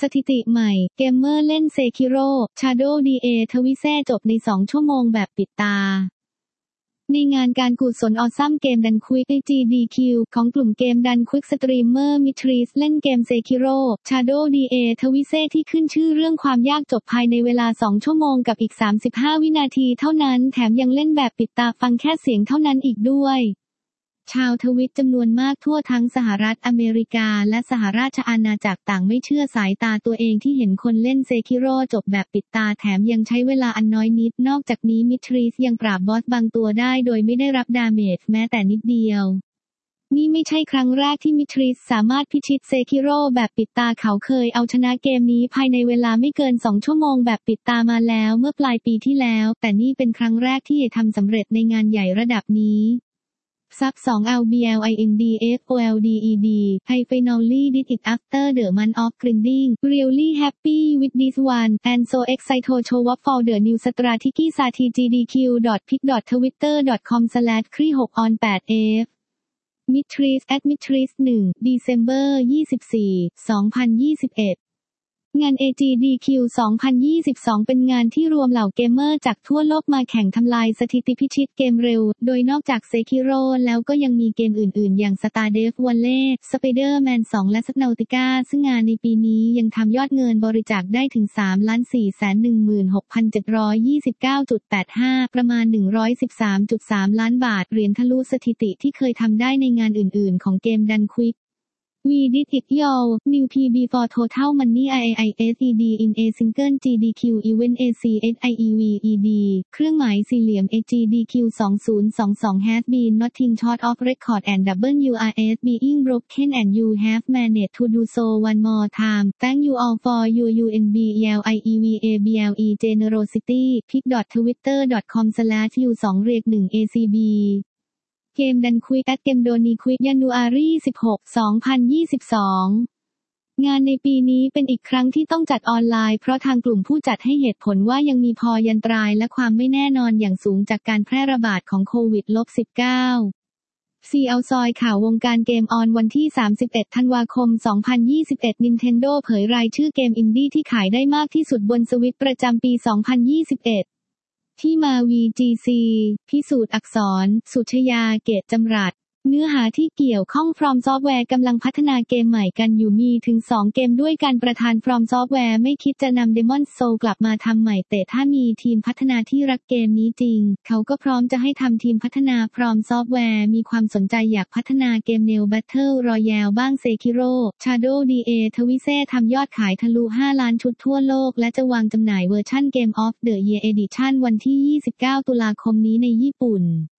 ถิติใหม่เกมเมอร์เล่น Sekiro Shadow Die Twice จบใน2ชั่วโมงแบบปิดตาในงานการกุศล Awesome Game Done Quick GDQ ของกลุ่มเกม Done Quick สตรีมเมอร์มิทริสเล่นเกม Sekiro Shadow Die Twice ที่ขึ้นชื่อเรื่องความยากจบภายในเวลา2ชั่วโมงกับอีก35วินาทีเท่านั้นแถมยังเล่นแบบปิดตาฟังแค่เสียงเท่านั้นอีกด้วยชาวทวิตจำนวนมากทั่วทั้งสหรัฐอเมริกาและสหราชอาณาจักรต่างไม่เชื่อสายตาตัวเองที่เห็นคนเล่นเซคิโร่จบแบบปิดตาแถมยังใช้เวลาอันน้อยนิดนอกจากนี้มิทริสยังปราบบอสบางตัวได้โดยไม่ได้รับดาเมจแม้แต่นิดเดียวนี่ไม่ใช่ครั้งแรกที่มิทริสสามารถพิชิตเซคิโร่แบบปิดตาเขาเคยเอาชนะเกมนี้ภายในเวลาไม่เกิน2ชั่วโมงแบบปิดตามาแล้วเมื่อปลายปีที่แล้วแต่นี่เป็นครั้งแรกที่ทำสำเร็จในงานใหญ่ระดับนี้ซับ2 LBLINDFOLDED I finally did it after the month of grinding really happy with this one and so excited to show up for the new strategy stratgdq.pic.twitter.com/kri6on8f Mitris @mitris 1 December 24, 2021งาน AGDQ 2022 เป็นงานที่รวมเหล่าเกมเมอร์จากทั่วโลกมาแข่งทำลายสถิติพิชิตเกมเร็วโดยนอกจาก Sekiro แล้วก็ยังมีเกมอื่นๆอย่าง Stardew Valley Spider-Man 2 และ Subnautica ซึ่งงานในปีนี้ยังทำยอดเงินบริจาคได้ถึง 3,416,729.85 ประมาณ 113.3 ล้านบาทเหรียญทะลุสถิติที่เคยทำได้ในงานอื่นๆของเกม Done Quick We did it y'all new PB for total money IISED in a single GDQ event ACSIEVED เครื่องหมายสี่เหลี่ยม AGDQ 2022 has been nothing short of record and WRS being broken and you have managed to do so one more time thank you all for your UNBLIEVABLE generosity pic.twitter.com/u2-1acbเกม Done Quick at Game Done Quick January 16, 2022 งานในปีนี้เป็นอีกครั้งที่ต้องจัดออนไลน์เพราะทางกลุ่มผู้จัดให้เหตุผลว่ายังมีพยันตรายและความไม่แน่นอนอย่างสูงจากการแพร่ระบาดของโควิด -19 ซีเอาซอยข่าววงการเกมออนวันที่ 31 ธันวาคม 2021 Nintendo เผยรายชื่อเกมอินดี้ที่ขายได้มากที่สุดบนสวิตช์ประจำปี 2021ที่มา VGC พิสูจน์อักษรสุชยาเกตจำรัดเนื้อหาที่เกี่ยวข้อง From Software กำลังพัฒนาเกมใหม่กันอยู่มีถึง2เกมด้วยกันประธาน From Software ไม่คิดจะนำ Demon's Souls กลับมาทำใหม่แต่ถ้ามีทีมพัฒนาที่รักเกมนี้จริงเขาก็พร้อมจะให้ทำทีมพัฒนา From Software มีความสนใจอยากพัฒนาเกมแนว Battle Royale บ้าง Sekiro Shadow Die Twice ทำยอดขายทะลุ 5 ล้านชุดทั่วโลกและจะวางจำหน่ายเวอร์ชั่น Game of the Year Edition วันที่ 29 ตุลาคมนี้ในญี่ปุ่น